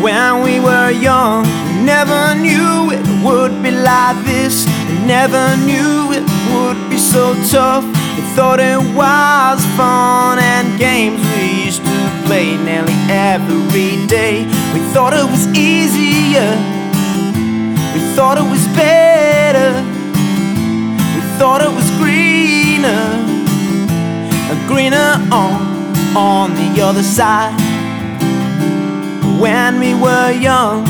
When we were young, we never knew it would be like this. We never knew it would be so tough. We thought it was fun and games we used to play nearly every day. We thought it was easier, we thought it was better, we thought it was greener, greener on the other side. When we were young,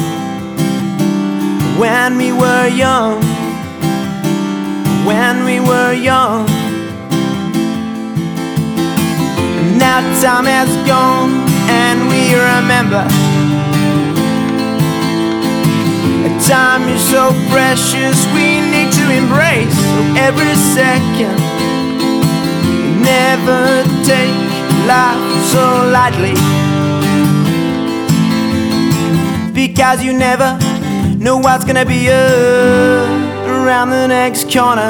when we were young, when we were young. Now time has gone and we remember. Time is so precious, we need to embrace. So every second, never take life so lightly, because you never know what's gonna be around the next corner.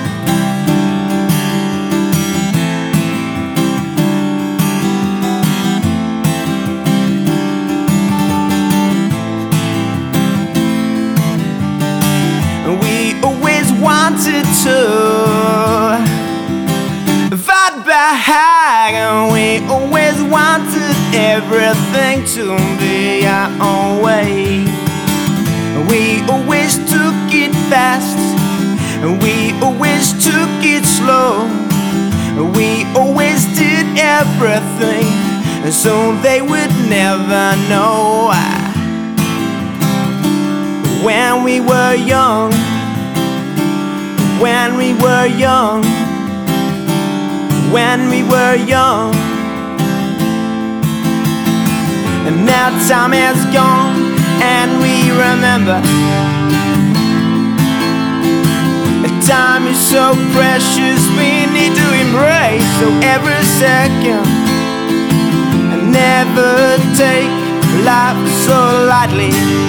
We always wanted to fight back, and we always wanted everything to be our own way. We always took it fast, we always took it slow. We always did everything so they would never know. When we were young, when we were young, when we were young. And now time has gone and we remember. Time is so precious, we need to embrace. So every second, and never take life so lightly,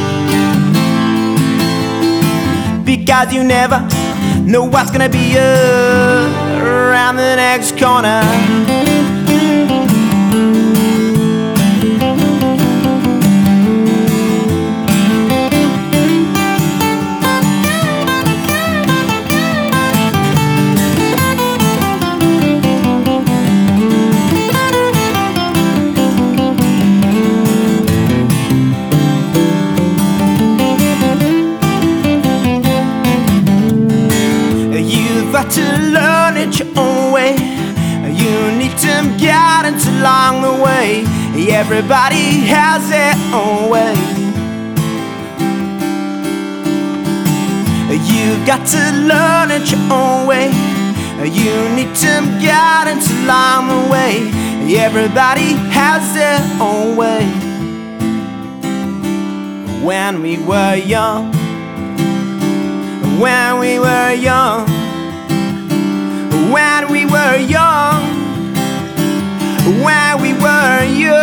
because you never know what's gonna be around the next corner. Got to learn it your own way. You need some guidance along the way. Everybody has their own way. You've got to learn it your own way. You need some guidance along the way. Everybody has their own way. When we were young, when we were young, when we were young, when we were young.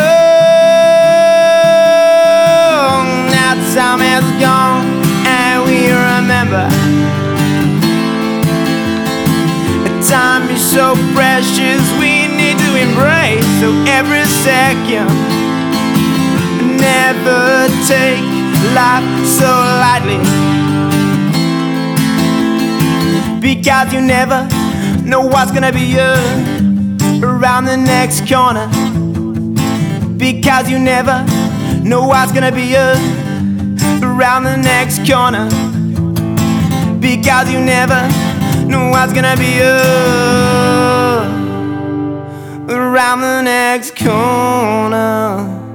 Now time has gone and we remember. Time is so precious, we need to embrace. So every second, never take life so lightly, because you never know what's gonna be around the next corner. Because you never know what's gonna be around the next corner. Because you never know what's gonna be around the next corner.